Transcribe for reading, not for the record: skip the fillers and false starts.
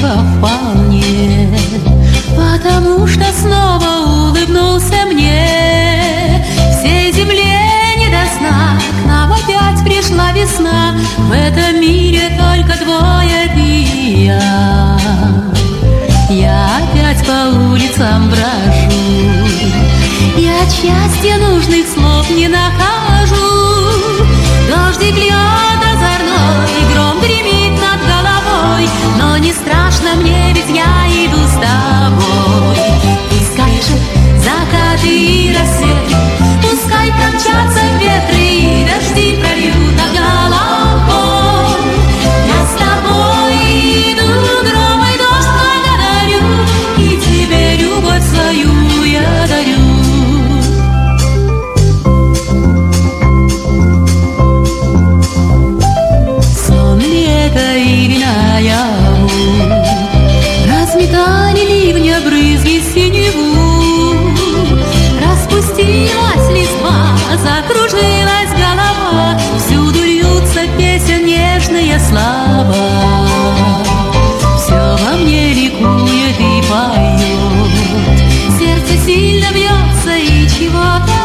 счастлива вполне, потому что снова улыбнулся мне. Всей земле не до сна, к нам опять пришла весна. В этом мире только двое ты и я. Я опять по улицам брожу, я от счастья нужных слов не нахожу. Дождик льет озорной, гром гремит над головой, но не страшно мне, ведь я иду с тобой. Пускай же закаты и рассветы, пускай промчатся ветры и дожди прольют над головой. Я с тобой иду, гром и дождь благодарю, и тебе любовь свою я дарю. Сон ли это или наяву? Разметали ливня брызги синеву. Распустилась листва, закружилась голова, всюду льются песен нежные слова. Все во мне ликует и поет, сердце сильно бьется и чего-то